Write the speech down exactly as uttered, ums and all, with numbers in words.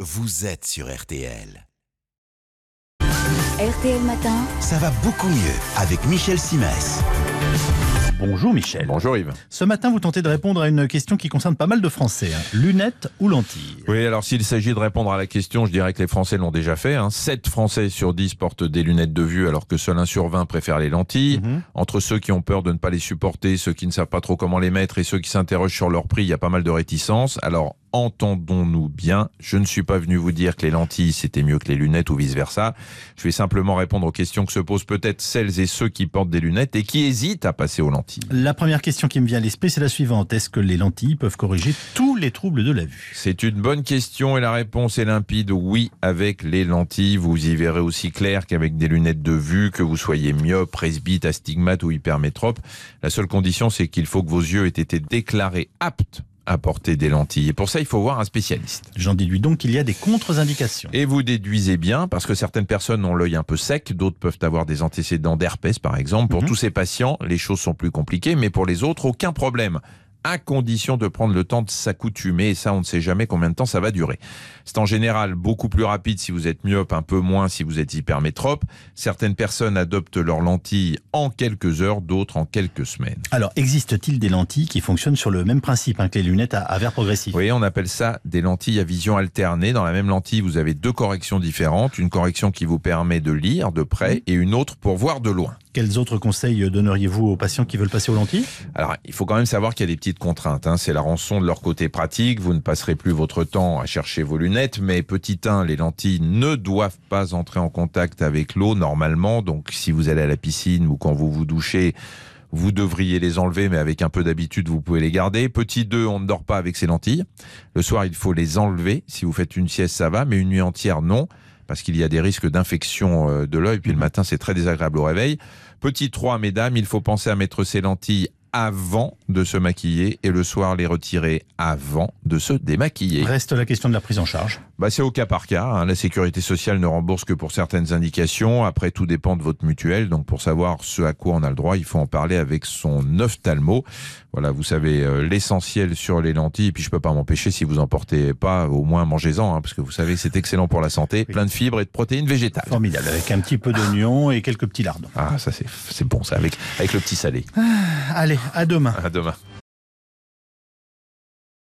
vous êtes sur R T L. R T L Matin, Ça va beaucoup mieux avec Michel Simès. Bonjour Michel. Bonjour Yves. Ce matin, vous tentez de répondre à une question qui concerne pas mal de Français. Hein. Lunettes ou lentilles? Oui, alors s'il s'agit de répondre à la question, je dirais que les Français l'ont déjà fait. Hein. sept Français sur dix portent des lunettes de vue alors que seul un sur vingt préfère les lentilles. Mm-hmm. Entre ceux qui ont peur de ne pas les supporter, ceux qui ne savent pas trop comment les mettre et ceux qui s'interrogent sur leur prix, il y a pas mal de réticences. Alors entendons-nous bien, je ne suis pas venu vous dire que les lentilles c'était mieux que les lunettes ou vice-versa. Je vais simplement répondre aux questions que se posent peut-être celles et ceux qui portent des lunettes et qui hésitent à passer aux lentilles. La première question qui me vient à l'esprit, c'est la suivante. Est-ce que les lentilles peuvent corriger tous les troubles de la vue? C'est une bonne question et la réponse est limpide, oui, avec les lentilles. Vous y verrez aussi clair qu'avec des lunettes de vue, que vous soyez myope, presbyte, astigmate ou hypermétrope. La seule condition, c'est qu'il faut que vos yeux aient été déclarés aptes à porter des lentilles. Et pour ça, il faut voir un spécialiste. J'en déduis donc qu'il y a des contre-indications. Et vous déduisez bien, parce que certaines personnes ont l'œil un peu sec, d'autres peuvent avoir des antécédents d'herpès, par exemple. Pour Mhm. tous ces patients, les choses sont plus compliquées, mais pour les autres, aucun problème. À condition de prendre le temps de s'accoutumer, et ça, on ne sait jamais combien de temps ça va durer. C'est en général beaucoup plus rapide si vous êtes myope, un peu moins si vous êtes hypermétrope. Certaines personnes adoptent leurs lentilles en quelques heures, d'autres en quelques semaines. Alors, existe-t-il des lentilles qui fonctionnent sur le même principe hein, que les lunettes à, à verre progressif? Vous voyez, on appelle ça des lentilles à vision alternée. Dans la même lentille, vous avez deux corrections différentes. Une correction qui vous permet de lire de près et une autre pour voir de loin. Quels autres conseils donneriez-vous aux patients qui veulent passer aux lentilles? Alors, il faut quand même savoir qu'il y a des petites contraintes. Hein. C'est la rançon de leur côté pratique. Vous ne passerez plus votre temps à chercher vos lunettes. Mais petit un, les lentilles ne doivent pas entrer en contact avec l'eau normalement. Donc, si vous allez à la piscine ou quand vous vous douchez, vous devriez les enlever, mais avec un peu d'habitude, vous pouvez les garder. Petit deux, on ne dort pas avec ces lentilles. Le soir, il faut les enlever. Si vous faites une sieste, ça va, mais une nuit entière, non. Parce qu'il y a des risques d'infection de l'œil. Puis le matin, c'est très désagréable au réveil. Petit trois, mesdames, il faut penser à mettre ces lentilles avant de se maquiller et le soir les retirer avant de se démaquiller. Reste la question de la prise en charge. Bah, c'est au cas par cas. Hein. La sécurité sociale ne rembourse que pour certaines indications. Après, tout dépend de votre mutuelle. Donc, pour savoir ce à quoi on a le droit, il faut en parler avec son ophtalmo. Voilà, vous savez euh, l'essentiel sur les lentilles. Et puis, je peux pas m'empêcher, si vous en portez pas, au moins mangez-en, hein, parce que vous savez, c'est excellent pour la santé. Oui. Plein de fibres et de protéines végétales. Formidable, avec un petit peu d'oignon et quelques petits lardons. Ah, ça c'est c'est bon, ça avec avec le petit salé. Allez, à demain. À demain.